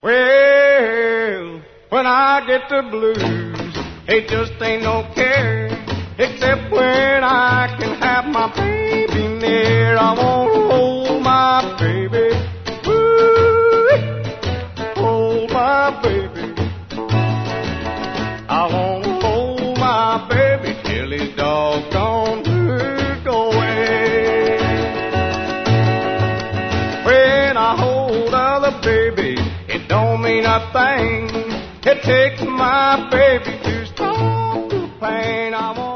Well, when I get the blues, it just ain't no care, except when I can have my baby near. I want to hold my baby, ooh, hold my baby. I want to hold my baby till his doggone blue go away. When I hold other babies, it don't mean a thing. It takes my baby to stop the pain. I want